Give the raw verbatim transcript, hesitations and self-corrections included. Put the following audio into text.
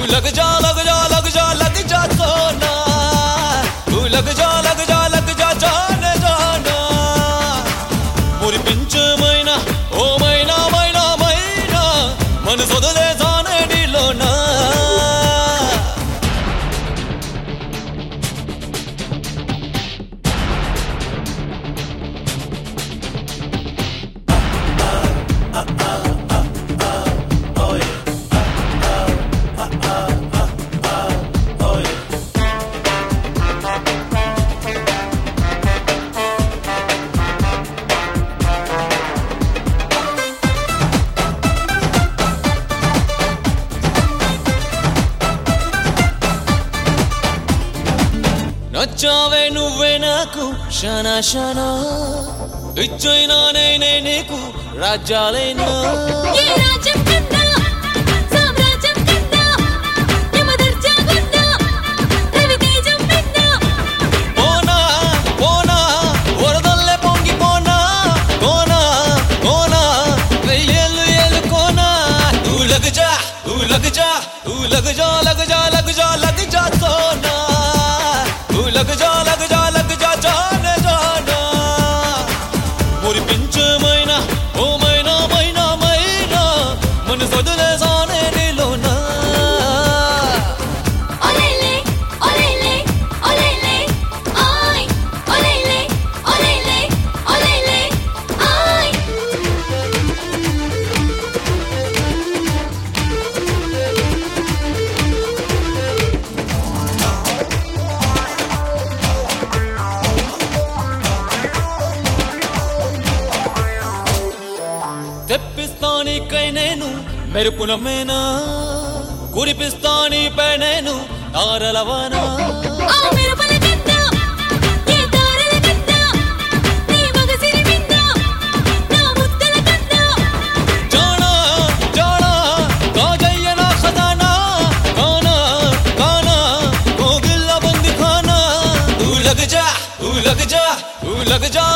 लग जा लग जा लग जा लग जा सोना तू लग जा लग जा लग जा जाने जाना మురిపించమైనా ఓ మైనా మైనా మైనా మనసు వదిలేసానే నీలోనా నచ్చావే నువ్వే నాకు షనా షనా ఇచ్చైనా నేనే నీకు రాజ్యాలైనా ఏ రాజ్యం కన్నా సామ్రాజ్యం కన్నా యమదర్జా కన్నా రవితేజం కన్నా పోనా పోనా వరదల్లే పొంగి పోనా కోనా కోనా వెయ్యేళ్ళు ఏళ్ళు కోనా తూ లగ్ జా తూ లగ్ జా తూ లగ్ జా లగ్ జా లగ్ జా లగ్ జా సోనా लग जा लग जा लग जा जाने जाना మురిపించమైనా ఓ మైనా మైనా మైనా మనసు వదిలేసానే నీలోనా ఒలేలే ఒలేలే ఒలేలే ఆయ్ ఒలేలే ఒలేలే ఒలేలే ఆయ్ తెప్పిస్తానికై నేను మెరుపుల మేనా కురిపిస్తానిపై నేను తారలవనా ఆ మెరుపుల కన్నా ఏ తారల కన్నా నీ మగసిరి విన్నా నా ముద్దల కన్నా जाना जाना काजయ్య నా ఖజానా కానా కానా కోగిల్ల బంది ఖానా तू लग जा तू लग जा तू लग जा